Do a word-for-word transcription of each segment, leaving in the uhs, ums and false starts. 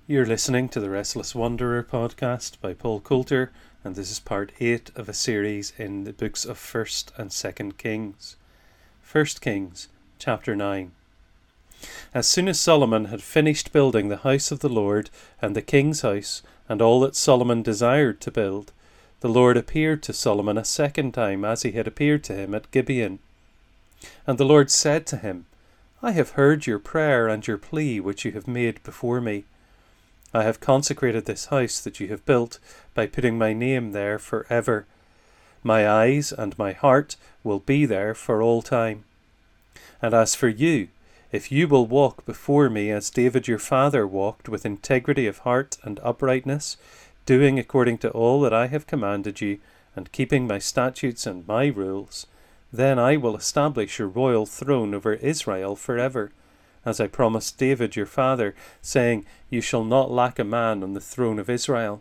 You're listening to the Restless Wanderer podcast by Paul Coulter, and this is part eight of a series in the books of First and Second Kings. First Kings, chapter nine. As soon as Solomon had finished building the house of the Lord and the king's house, and all that Solomon desired to build, the Lord appeared to Solomon a second time, as he had appeared to him at Gibeon. And the Lord said to him, I have heard your prayer and your plea which you have made before me. I have consecrated this house that you have built by putting my name there for ever. My eyes and my heart will be there for all time. And as for you, if you will walk before me as David your father walked, with integrity of heart and uprightness, doing according to all that I have commanded you, and keeping my statutes and my rules, then I will establish your royal throne over Israel forever, as I promised David your father, saying, You shall not lack a man on the throne of Israel.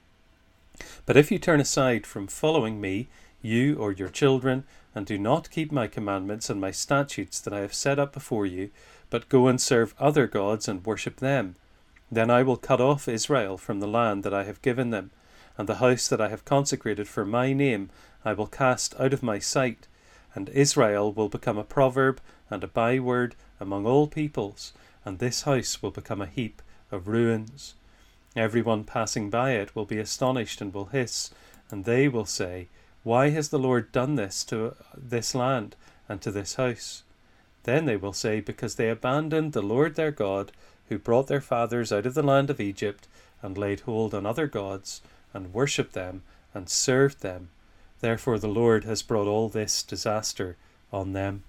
But if you turn aside from following me, you or your children, and do not keep my commandments and my statutes that I have set up before you, but go and serve other gods and worship them, then I will cut off Israel from the land that I have given them, and the house that I have consecrated for my name I will cast out of my sight, and Israel will become a proverb and a byword among all peoples, and this house will become a heap of ruins. Everyone passing by it will be astonished and will hiss, and they will say, Why has the Lord done this to this land and to this house? Then they will say, Because they abandoned the Lord their God, who brought their fathers out of the land of Egypt, and laid hold on other gods, and worshipped them, and served them. Therefore the Lord has brought all this disaster on them.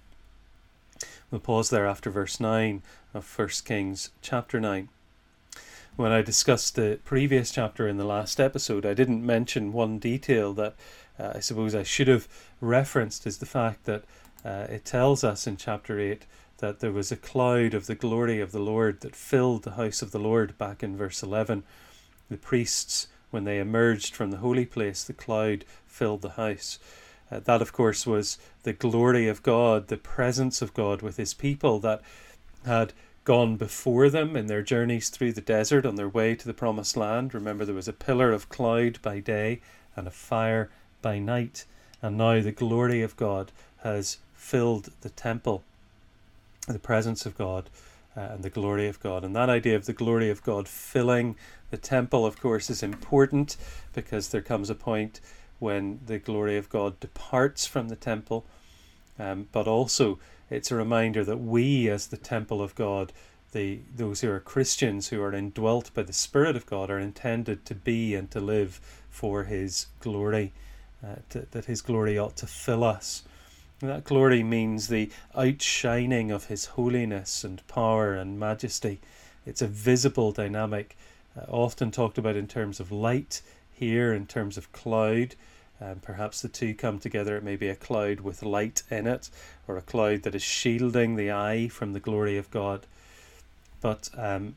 We'll pause there after verse nine of First Kings chapter nine. When I discussed the previous chapter in the last episode, I didn't mention one detail that uh, I suppose I should have referenced, is the fact that uh, it tells us in chapter eight that there was a cloud of the glory of the Lord that filled the house of the Lord back in verse eleven. The priests, when they emerged from the holy place, the cloud filled the house. Uh, that, of course, was the glory of God, the presence of God with his people that had gone before them in their journeys through the desert on their way to the promised land. Remember, there was a pillar of cloud by day and a fire by night. And now the glory of God has filled the temple, the presence of God uh, and the glory of God. And that idea of the glory of God filling the temple, of course, is important, because there comes a point when the glory of God departs from the temple, um, but also it's a reminder that we, as the temple of God, the those who are Christians, who are indwelt by the Spirit of God, are intended to be and to live for his glory, uh, to, that his glory ought to fill us. And that glory means the outshining of his holiness and power and majesty. It's a visible dynamic, uh, often talked about in terms of light, here in terms of cloud. Um, perhaps the two come together. It may be a cloud with light in it, or a cloud that is shielding the eye from the glory of God. But um,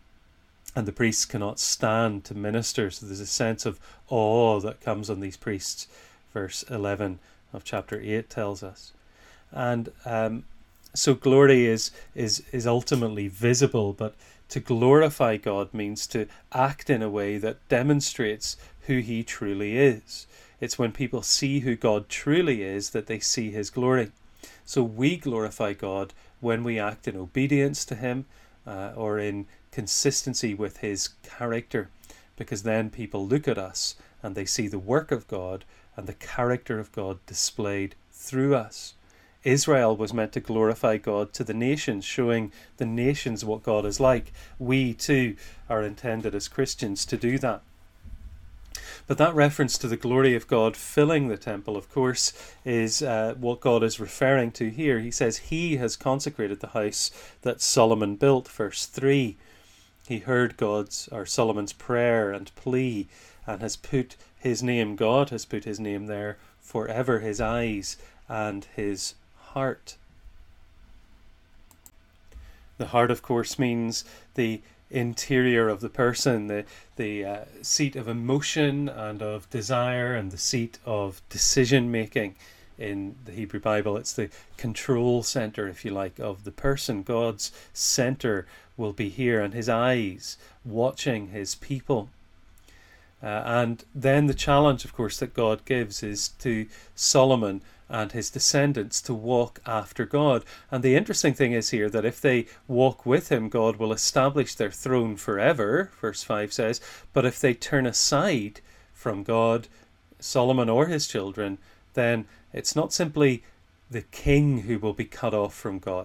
and the priests cannot stand to minister, so there's a sense of awe that comes on these priests. Verse eleven of chapter eight tells us. And um, so glory is is is ultimately visible, but to glorify God means to act in a way that demonstrates who he truly is. It's when people see who God truly is that they see his glory. So we glorify God when we act in obedience to him uh, or in consistency with his character, because then people look at us and they see the work of God and the character of God displayed through us. Israel was meant to glorify God to the nations, showing the nations what God is like. We too are intended as Christians to do that. But that reference to the glory of God filling the temple, of course, is uh, what God is referring to here. He says he has consecrated the house that Solomon built, verse three. He heard God's, or Solomon's prayer and plea, and has put his name, God has put his name there forever, his eyes and his heart. The heart, of course, means the interior of the person, the the uh, seat of emotion and of desire, and the seat of decision making. In the Hebrew Bible, it's the control center, if you like, of the person. God's center will be here, and his eyes watching his people. Uh, and then the challenge, of course, that God gives is to Solomon and his descendants to walk after God. And the interesting thing is here that if they walk with him, God will establish their throne forever, verse five says. But if they turn aside from God, Solomon or his children, then it's not simply the king who will be cut off from God,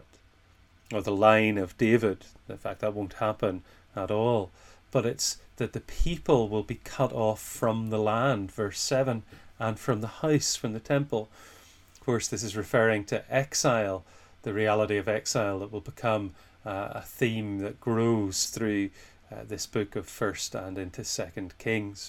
or the line of David. In fact, that won't happen at all. But it's that the people will be cut off from the land, verse seven, and from the house, from the temple. Of course, this is referring to exile, the reality of exile that will become uh, a theme that grows through uh, this book of First and into Second Kings,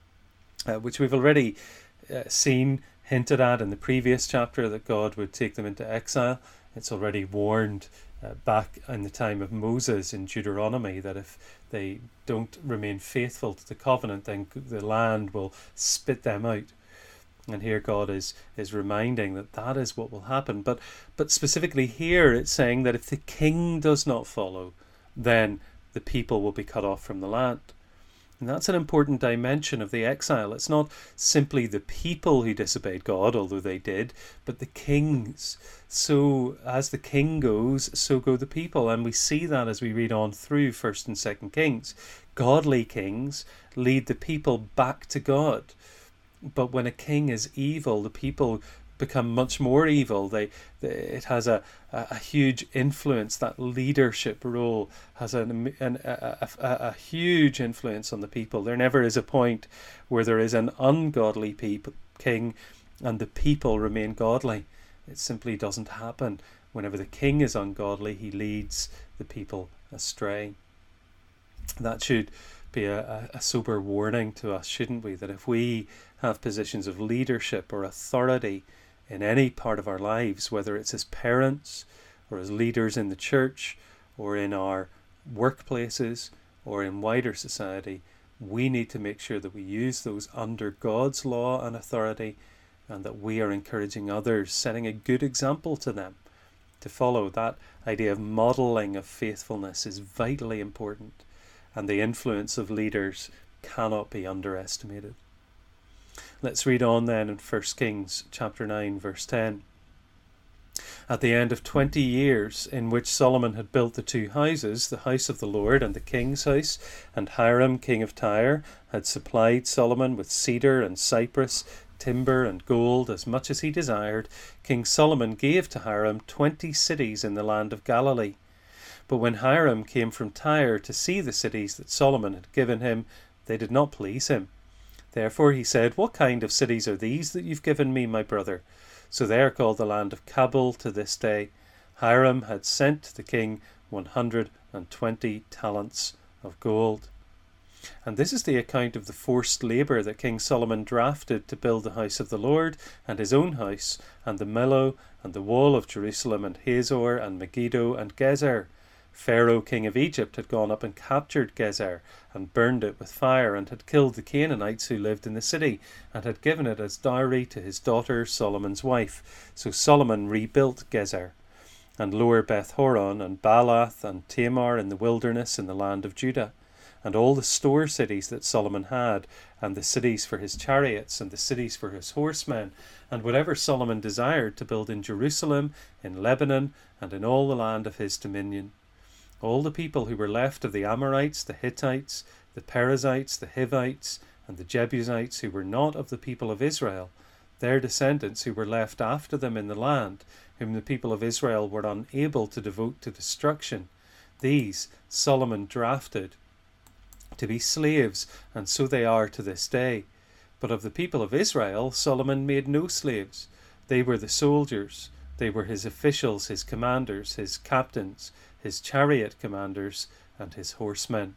uh, which we've already uh, seen hinted at in the previous chapter, that God would take them into exile. It's already warned uh, back in the time of Moses in Deuteronomy that if they don't remain faithful to the covenant, then the land will spit them out. And here God is is reminding that that is what will happen. But but specifically here it's saying that if the king does not follow, then the people will be cut off from the land. And that's an important dimension of the exile. It's not simply the people who disobeyed God, although they did, but the kings. So as the king goes, so go the people. And we see that as we read on through First and Second Kings. Godly kings lead the people back to God. But when a king is evil, the people become much more evil. They, they it has a, a, a huge influence. That leadership role has an, an, a, a, a huge influence on the people. There never is a point where there is an ungodly people, king and the people remain godly. It simply doesn't happen. Whenever the king is ungodly, he leads the people astray. That should be a, a sober warning to us, shouldn't we? That if we have positions of leadership or authority in any part of our lives, whether it's as parents or as leaders in the church or in our workplaces or in wider society, we need to make sure that we use those under God's law and authority, and that we are encouraging others, setting a good example to them to follow. That idea of modelling of faithfulness is vitally important, and the influence of leaders cannot be underestimated. Let's read on then in First Kings chapter nine, verse ten. At the end of twenty years in which Solomon had built the two houses, the house of the Lord and the king's house, and Hiram king of Tyre had supplied Solomon with cedar and cypress, timber and gold, as much as he desired, King Solomon gave to Hiram twenty cities in the land of Galilee. But when Hiram came from Tyre to see the cities that Solomon had given him, they did not please him. Therefore he said, "What kind of cities are these that you've given me, my brother?" So they are called the land of Cabul to this day. Hiram had sent to the king one hundred and twenty talents of gold. And this is the account of the forced labour that King Solomon drafted to build the house of the Lord, and his own house, and the Millo, and the wall of Jerusalem, and Hazor, and Megiddo, and Gezer. Pharaoh king of Egypt had gone up and captured Gezer, and burned it with fire, and had killed the Canaanites who lived in the city, and had given it as dowry to his daughter Solomon's wife. So Solomon rebuilt Gezer, and Lower Beth Horon, and Baalath, and Tamar in the wilderness in the land of Judah, and all the store cities that Solomon had, and the cities for his chariots, and the cities for his horsemen, and whatever Solomon desired to build in Jerusalem, in Lebanon, and in all the land of his dominion. All the people who were left of the Amorites, the Hittites, the Perizzites, the Hivites, and the Jebusites, who were not of the people of Israel, their descendants who were left after them in the land, whom the people of Israel were unable to devote to destruction, these Solomon drafted to be slaves, and so they are to this day. But of the people of Israel, Solomon made no slaves. They were the soldiers. They were his officials, his commanders, his captains, his chariot commanders, and his horsemen.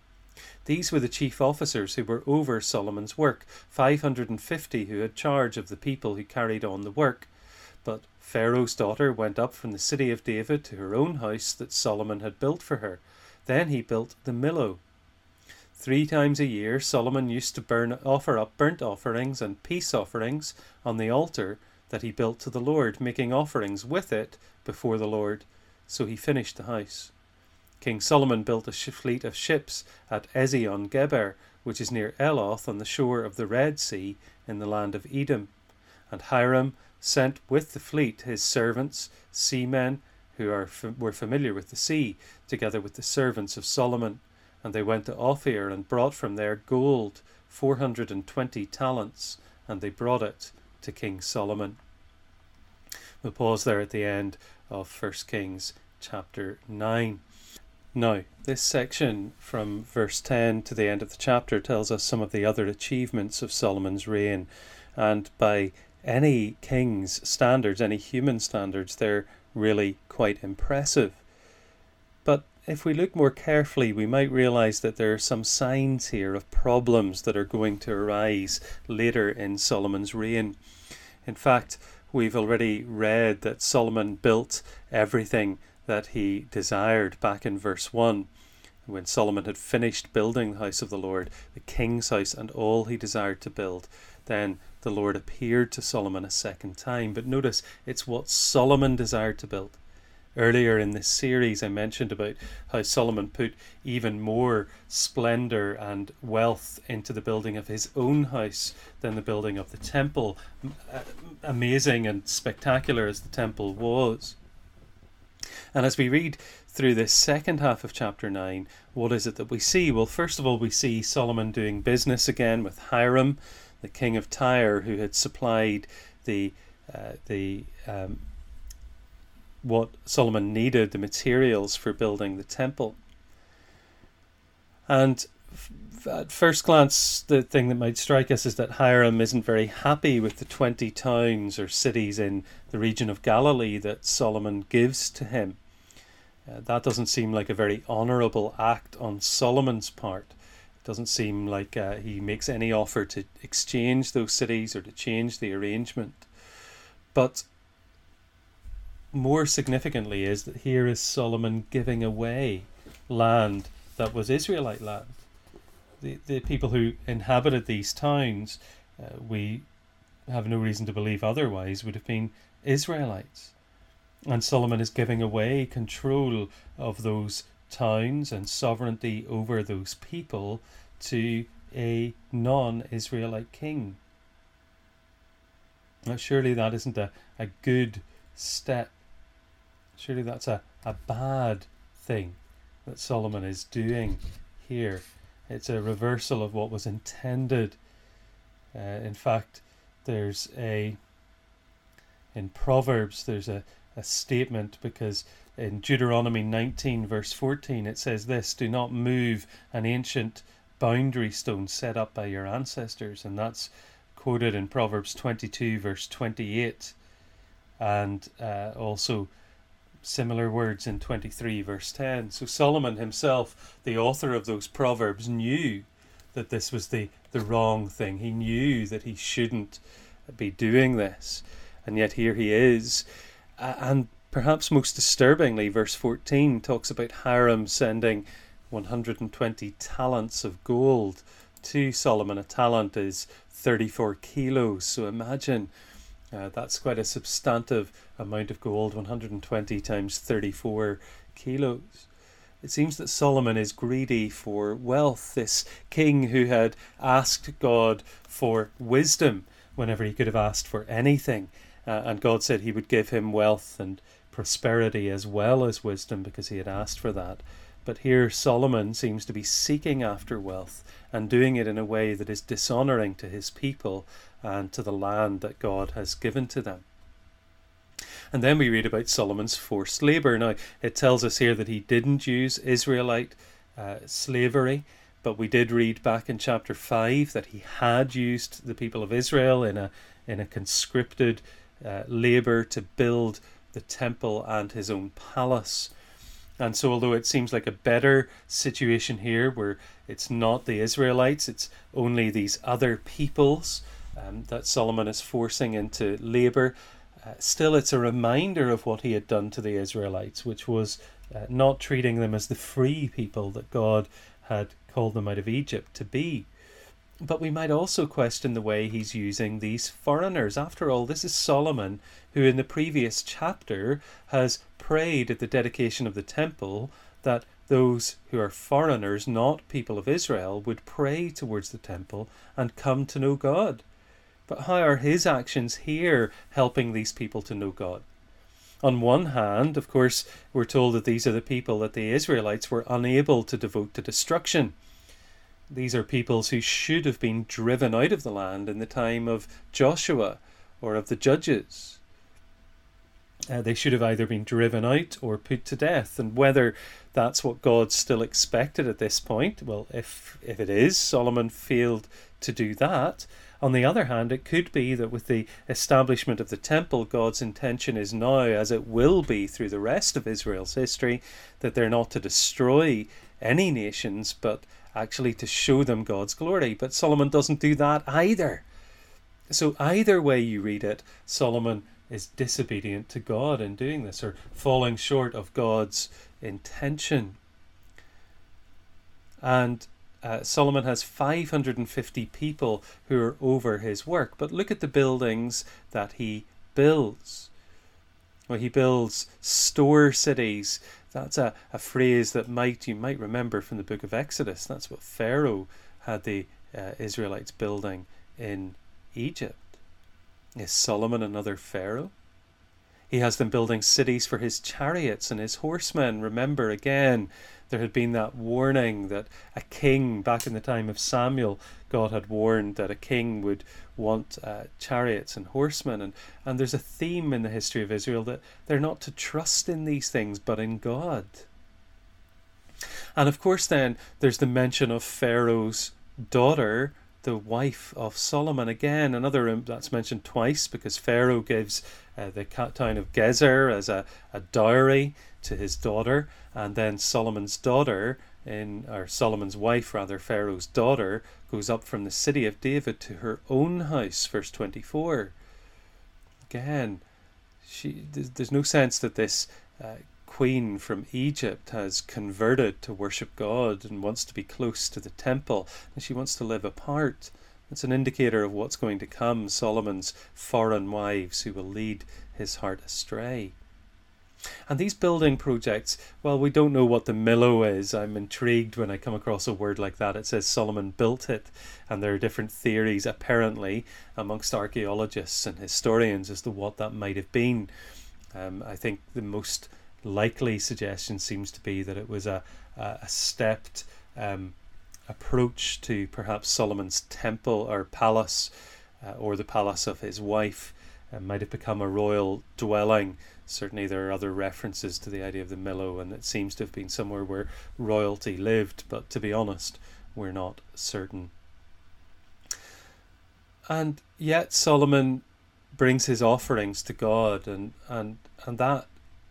These were the chief officers who were over Solomon's work, five hundred and fifty who had charge of the people who carried on the work. But Pharaoh's daughter went up from the city of David to her own house that Solomon had built for her. Then he built the Millo. Three times a year Solomon used to burn, offer up burnt offerings and peace offerings on the altar that he built to the Lord, making offerings with it before the Lord. So he finished the house. King Solomon built a fleet of ships at Ezion Geber, which is near Eloth on the shore of the Red Sea in the land of Edom. And Hiram sent with the fleet his servants, seamen, who are, were familiar with the sea, together with the servants of Solomon. And they went to Ophir and brought from there gold, four hundred and twenty talents, and they brought it to King Solomon. We'll pause there at the end of First Kings chapter nine. Now, this section from verse ten to the end of the chapter tells us some of the other achievements of Solomon's reign, and by any king's standards, any human standards, they're really quite impressive. But if we look more carefully, we might realise that there are some signs here of problems that are going to arise later in Solomon's reign. In fact, we've already read that Solomon built everything that he desired back in verse one. When Solomon had finished building the house of the Lord, the king's house, and all he desired to build, then the Lord appeared to Solomon a second time. But notice, it's what Solomon desired to build. Earlier in this series, I mentioned about how Solomon put even more splendour and wealth into the building of his own house than the building of the temple, amazing and spectacular as the temple was. And as we read through this second half of chapter nine, what is it that we see? Well, first of all, we see Solomon doing business again with Hiram, the king of Tyre, who had supplied the uh, the um, what Solomon needed, the materials for building the temple. And f- at first glance, the thing that might strike us is that Hiram isn't very happy with the twenty towns or cities in the region of Galilee that Solomon gives to him. Uh, that doesn't seem like a very honourable act on Solomon's part. It doesn't seem like uh, he makes any offer to exchange those cities or to change the arrangement. But more significantly is that here is Solomon giving away land that was Israelite land. The, the people who inhabited these towns, uh, we have no reason to believe otherwise, would have been Israelites. And Solomon is giving away control of those towns and sovereignty over those people to a non-Israelite king. Now, surely that isn't a, a good step. Surely that's a, a bad thing that Solomon is doing here. It's a reversal of what was intended. Uh, in fact, there's a, in Proverbs, there's a, a statement, because in Deuteronomy nineteen verse fourteen it says this: do not move an ancient boundary stone set up by your ancestors. And that's quoted in Proverbs twenty-two verse twenty-eight, and uh, also similar words in twenty-three verse ten. So Solomon himself, the author of those Proverbs, knew that this was the, the wrong thing. He knew that he shouldn't be doing this. And yet here he is. Uh, and perhaps most disturbingly, verse fourteen talks about Hiram sending one hundred twenty talents of gold to Solomon. A talent is thirty-four kilos. So imagine, uh, that's quite a substantive amount of gold, one hundred twenty times thirty-four kilos. It seems that Solomon is greedy for wealth, this king who had asked God for wisdom whenever he could have asked for anything. Uh, and God said he would give him wealth and prosperity as well as wisdom because he had asked for that. But here Solomon seems to be seeking after wealth and doing it in a way that is dishonouring to his people and to the land that God has given to them. And then we read about Solomon's forced labour. Now, it tells us here that he didn't use Israelite uh, slavery, but we did read back in chapter five that he had used the people of Israel in a in a conscripted uh, labour to build the temple and his own palace. And so although it seems like a better situation here where it's not the Israelites, it's only these other peoples um, that Solomon is forcing into labour, uh, still it's a reminder of what he had done to the Israelites, which was uh, not treating them as the free people that God had called them out of Egypt to be. But we might also question the way he's using these foreigners. After all, this is Solomon, who in the previous chapter has prayed at the dedication of the temple that those who are foreigners, not people of Israel, would pray towards the temple and come to know God. But how are his actions here helping these people to know God? On one hand, of course, we're told that these are the people that the Israelites were unable to devote to destruction. These are peoples who should have been driven out of the land in the time of Joshua or of the Judges. Uh, they should have either been driven out or put to death. And whether that's what God still expected at this point, well, if if it is, Solomon failed to do that. On the other hand, it could be that with the establishment of the temple, God's intention is now, as it will be through the rest of Israel's history, that they're not to destroy any nations, but actually to show them God's glory. But Solomon doesn't do that either. So either way you read it, Solomon is disobedient to God in doing this, or falling short of God's intention. And uh, Solomon has five hundred fifty people who are over his work. But look at the buildings that he builds. Well, he builds store cities. That's a, a phrase that might you might remember from the book of Exodus. That's what Pharaoh had the uh, Israelites building in Egypt. Is Solomon another Pharaoh? He has them building cities for his chariots and his horsemen. Remember, again, there had been that warning that a king, back in the time of Samuel, God had warned that a king would want uh, chariots and horsemen. And, and there's a theme in the history of Israel that they're not to trust in these things, but in God. And of course then, there's the mention of Pharaoh's daughter, the wife of Solomon. Again, another um, that's mentioned twice, because Pharaoh gives uh, the town of Gezer as a, a dowry to his daughter, and then Solomon's daughter, in or Solomon's wife rather, Pharaoh's daughter, goes up from the city of David to her own house, verse twenty-four. Again, she there's, there's no sense that this uh, queen from Egypt has converted to worship God and wants to be close to the temple, and she wants to live apart. It's an indicator of what's going to come, Solomon's foreign wives who will lead his heart astray. And these building projects, well, we don't know what the Millo is. I'm intrigued when I come across a word like that. It says Solomon built it, and there are different theories apparently amongst archaeologists and historians as to what that might have been. Um, I think the most likely suggestion seems to be that it was a, a stepped um, approach to perhaps Solomon's temple or palace, uh, or the palace of his wife. It might have become a royal dwelling. Certainly there are other references to the idea of the Millo, and it seems to have been somewhere where royalty lived, but to be honest, we're not certain. And yet Solomon brings his offerings to God, and, and, and that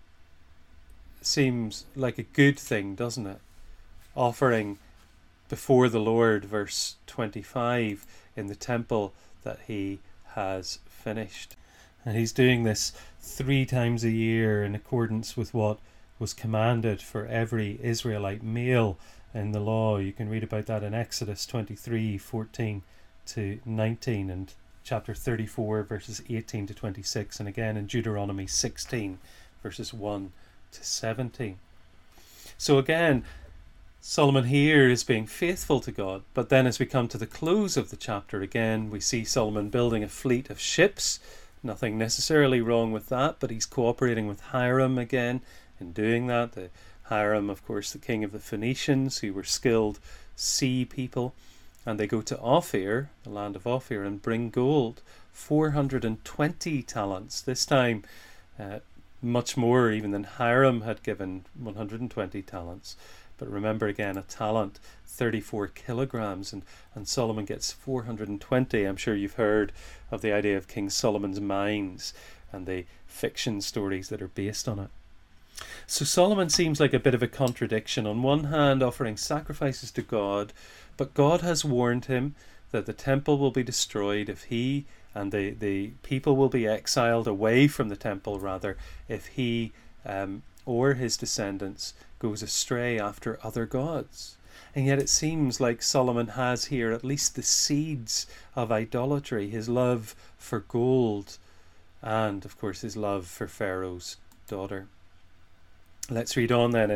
seems like a good thing, doesn't it? Offering before the Lord, verse twenty-five, in the temple that he has finished. And he's doing this three times a year in accordance with what was commanded for every Israelite male in the law. You can read about that in Exodus twenty-three, fourteen to nineteen, and chapter thirty-four, verses eighteen to twenty-six, and again in Deuteronomy sixteen, verses one to seventeen. So again, Solomon here is being faithful to God, but then as we come to the close of the chapter again, we see Solomon building a fleet of ships. Nothing necessarily wrong with that, but he's cooperating with Hiram again in doing that. The Hiram, of course, the king of the Phoenicians, who were skilled sea people, and they go to Ophir, the land of Ophir, and bring gold, four hundred twenty talents. This time, uh, much more even than Hiram had given, one hundred twenty talents. But remember again, a talent, thirty-four kilograms, and, and Solomon gets four hundred twenty. I'm sure you've heard of the idea of King Solomon's mines and the fiction stories that are based on it. So Solomon seems like a bit of a contradiction. On one hand, offering sacrifices to God, but God has warned him that the temple will be destroyed if he, and the, the people will be exiled away from the temple rather, if he um, or his descendants goes astray after other gods. And yet it seems like Solomon has here at least the seeds of idolatry, his love for gold, and of course his love for Pharaoh's daughter. Let's read on then in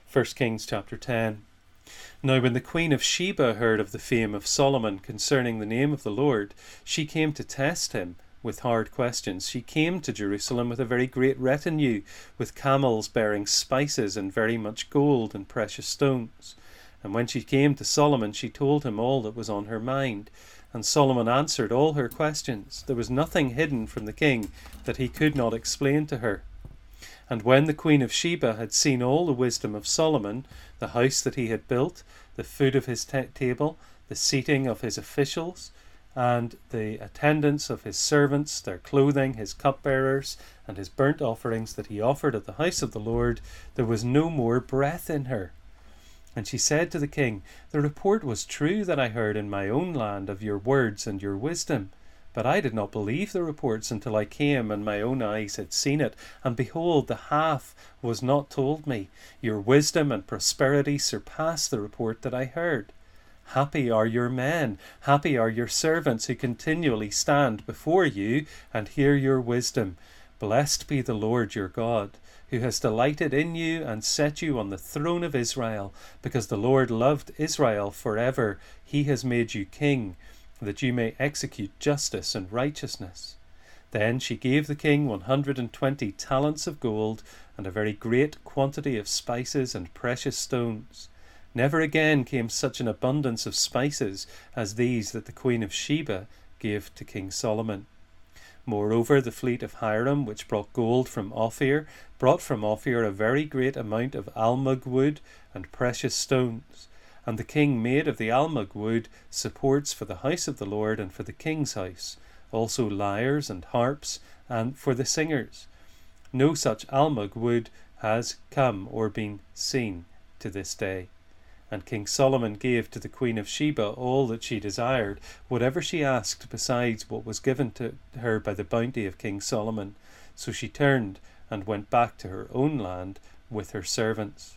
First Kings chapter ten. Now when the queen of Sheba heard of the fame of Solomon concerning the name of the Lord, she came to test him with hard questions. She came to Jerusalem with a very great retinue, with camels bearing spices and very much gold and precious stones. And when she came to Solomon, she told him all that was on her mind. And Solomon answered all her questions. There was nothing hidden from the king that he could not explain to her. And when the queen of Sheba had seen all the wisdom of Solomon, the house that he had built, the food of his t- table, the seating of his officials, and the attendance of his servants, their clothing, his cupbearers, and his burnt offerings that he offered at the house of the Lord, there was no more breath in her. And she said to the king, The report was true that I heard in my own land of your words and your wisdom. But I did not believe the reports until I came and my own eyes had seen it. And behold, the half was not told me. Your wisdom and prosperity surpass the report that I heard. Happy are your men, happy are your servants who continually stand before you and hear your wisdom. Blessed be the Lord your God, who has delighted in you and set you on the throne of Israel, because the Lord loved Israel forever. He has made you king, that you may execute justice and righteousness. Then she gave the king one hundred and twenty talents of gold, and a very great quantity of spices and precious stones. Never again came such an abundance of spices as these that the queen of Sheba gave to King Solomon. Moreover, the fleet of Hiram, which brought gold from Ophir, brought from Ophir a very great amount of almug wood and precious stones. And the king made of the almug wood supports for the house of the Lord and for the king's house, also lyres and harps, and for the singers. No such almug wood has come or been seen to this day. And King Solomon gave to the queen of Sheba all that she desired, whatever she asked besides what was given to her by the bounty of King Solomon. So she turned and went back to her own land with her servants.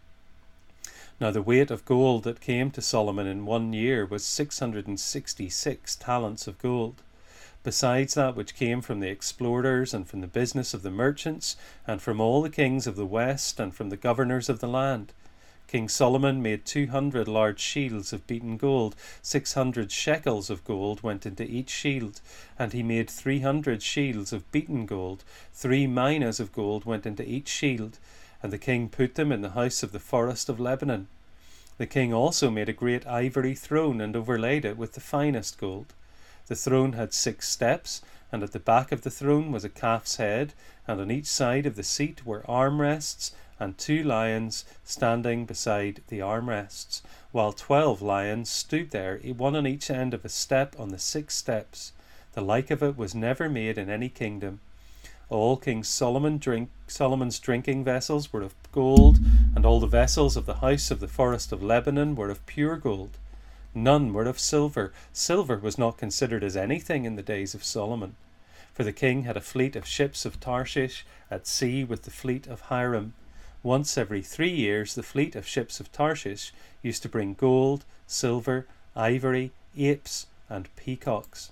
Now the weight of gold that came to Solomon in one year was six hundred and sixty-six talents of gold, besides that which came from the explorers and from the business of the merchants, and from all the kings of the west and from the governors of the land. King Solomon made two hundred large shields of beaten gold. Six hundred shekels of gold went into each shield. And he made three hundred shields of beaten gold. Three minas of gold went into each shield. And the king put them in the house of the forest of Lebanon. The king also made a great ivory throne and overlaid it with the finest gold. The throne had six steps, and at the back of the throne was a calf's head, and on each side of the seat were armrests, and two lions standing beside the armrests, while twelve lions stood there, one on each end of a step on the six steps. The like of it was never made in any kingdom. All King Solomon drink, Solomon's drinking vessels were of gold, and all the vessels of the house of the forest of Lebanon were of pure gold. None were of silver. Silver was not considered as anything in the days of Solomon. For the king had a fleet of ships of Tarshish at sea with the fleet of Hiram. Once every three years the fleet of ships of Tarshish used to bring gold, silver, ivory, apes, and peacocks.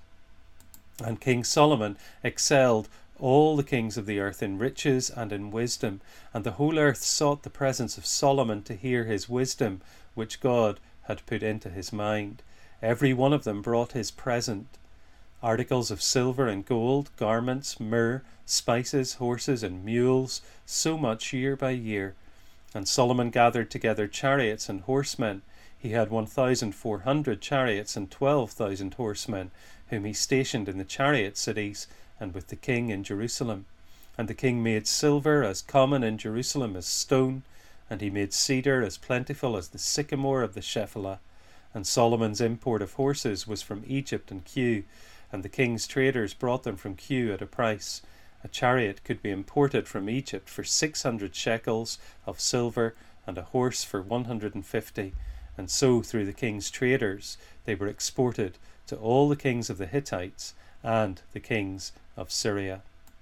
And King Solomon excelled all the kings of the earth in riches and in wisdom, and the whole earth sought the presence of Solomon to hear his wisdom, which God had put into his mind. Every one of them brought his present, articles of silver and gold, garments, myrrh, spices, horses, and mules, so much year by year. And Solomon gathered together chariots and horsemen. He had one thousand four hundred chariots and twelve thousand horsemen, whom he stationed in the chariot cities and with the king in Jerusalem. And the king made silver as common in Jerusalem as stone, and he made cedar as plentiful as the sycamore of the Shephelah. And Solomon's import of horses was from Egypt and Kew, and the king's traders brought them from Kew at a price. A chariot could be imported from Egypt for six hundred shekels of silver, and a horse for one hundred and fifty. And so through the king's traders they were exported to all the kings of the Hittites and the kings of Syria.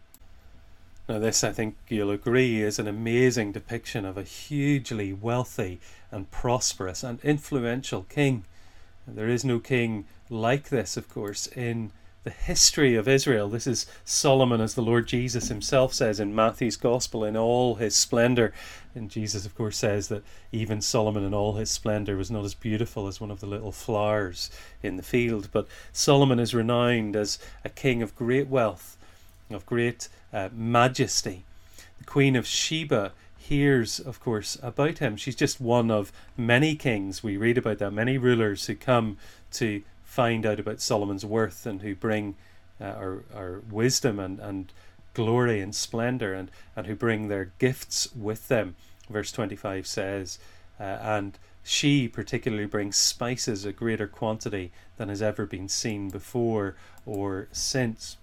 Now this, I think you'll agree, is an amazing depiction of a hugely wealthy and prosperous and influential king. There is no king like this, of course, in the history of Israel. This is Solomon, as the Lord Jesus himself says in Matthew's Gospel, in all his splendour. And Jesus, of course, says that even Solomon in all his splendour was not as beautiful as one of the little flowers in the field. But Solomon is renowned as a king of great wealth, of great uh, majesty. The Queen of Sheba hears, of course, about him. She's just one of many kings. We read about that, many rulers who come to find out about Solomon's worth and who bring uh, our, our wisdom and, and glory and splendour, and, and who bring their gifts with them. Verse twenty-five says, uh, and she particularly brings spices, a greater quantity than has ever been seen before or since.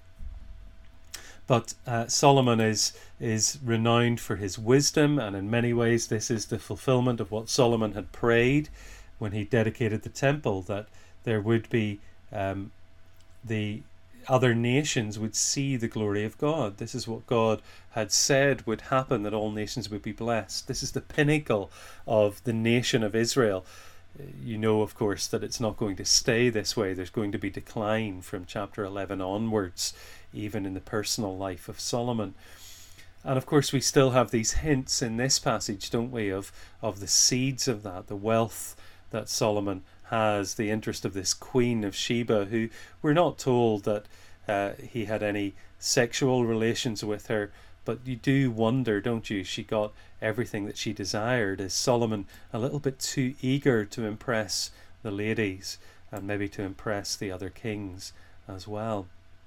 But uh, Solomon is is renowned for his wisdom, and in many ways this is the fulfillment of what Solomon had prayed when he dedicated the temple, that there would be um, the other nations would see the glory of God. This is what God had said would happen, that all nations would be blessed. This is the pinnacle of the nation of Israel. You know, of course, that it's not going to stay this way. There's going to be decline from chapter eleven onwards, even in the personal life of Solomon. And of course we still have these hints in this passage, don't we, of, of the seeds of that, the wealth that Solomon has, the interest of this Queen of Sheba, who we're not told that uh, he had any sexual relations with her, but you do wonder, don't you, she got everything that she desired. Is Solomon a little bit too eager to impress the ladies and maybe to impress the other kings as well?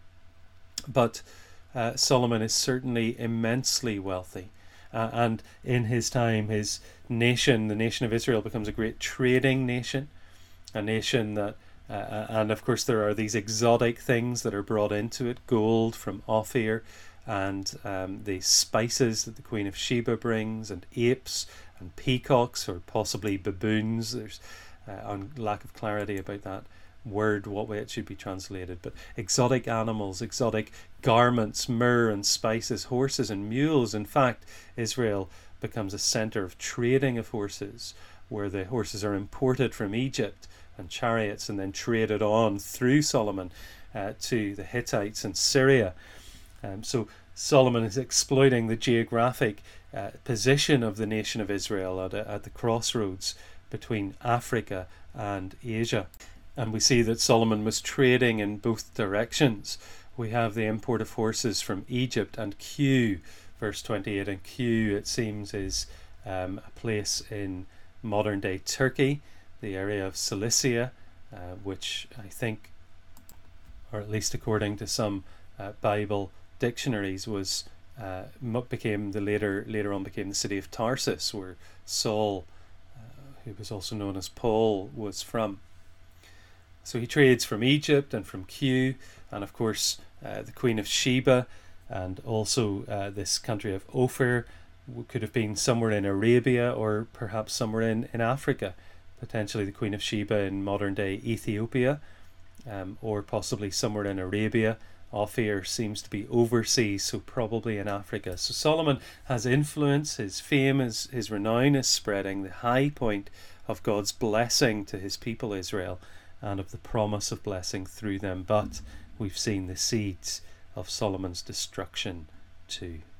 But uh, Solomon is certainly immensely wealthy. Uh, and in his time, his nation, the nation of Israel, becomes a great trading nation. A nation that, uh, and of course there are these exotic things that are brought into it. Gold from Ophir, and um, the spices that the Queen of Sheba brings, and apes and peacocks, or possibly baboons. There's uh, on lack of clarity about that word, what way it should be translated, but exotic animals, exotic garments, myrrh and spices, horses and mules. In fact, Israel becomes a centre of trading of horses, where the horses are imported from Egypt, and chariots, and then traded on through Solomon uh, to the Hittites and Syria. Um, so Solomon is exploiting the geographic uh, position of the nation of Israel at, a, at the crossroads between Africa and Asia. And we see that Solomon was trading in both directions. We have the import of horses from Egypt, and Q, verse twenty-eight, and Q, it seems, is um, a place in modern day Turkey, the area of Cilicia, uh, which I think, or at least according to some uh, Bible dictionaries, was uh, became the later later on became the city of Tarsus, where Saul, uh, who was also known as Paul, was from. So he trades from Egypt and from Q, and of course uh, the Queen of Sheba, and also uh, this country of Ophir could have been somewhere in Arabia, or perhaps somewhere in, in Africa. Potentially the Queen of Sheba in modern day Ethiopia, um, or possibly somewhere in Arabia. Ophir seems to be overseas, so probably in Africa. So Solomon has influence, his fame, is, his renown is spreading, the high point of God's blessing to his people Israel, and of the promise of blessing through them. But we've seen the seeds of Solomon's destruction too.